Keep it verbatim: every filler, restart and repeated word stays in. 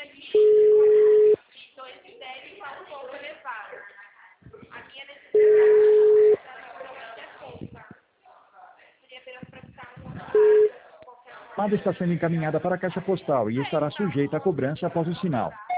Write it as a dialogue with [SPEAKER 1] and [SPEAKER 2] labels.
[SPEAKER 1] A chamada está sendo encaminhada para a caixa postal e estará sujeita a cobrança após o sinal.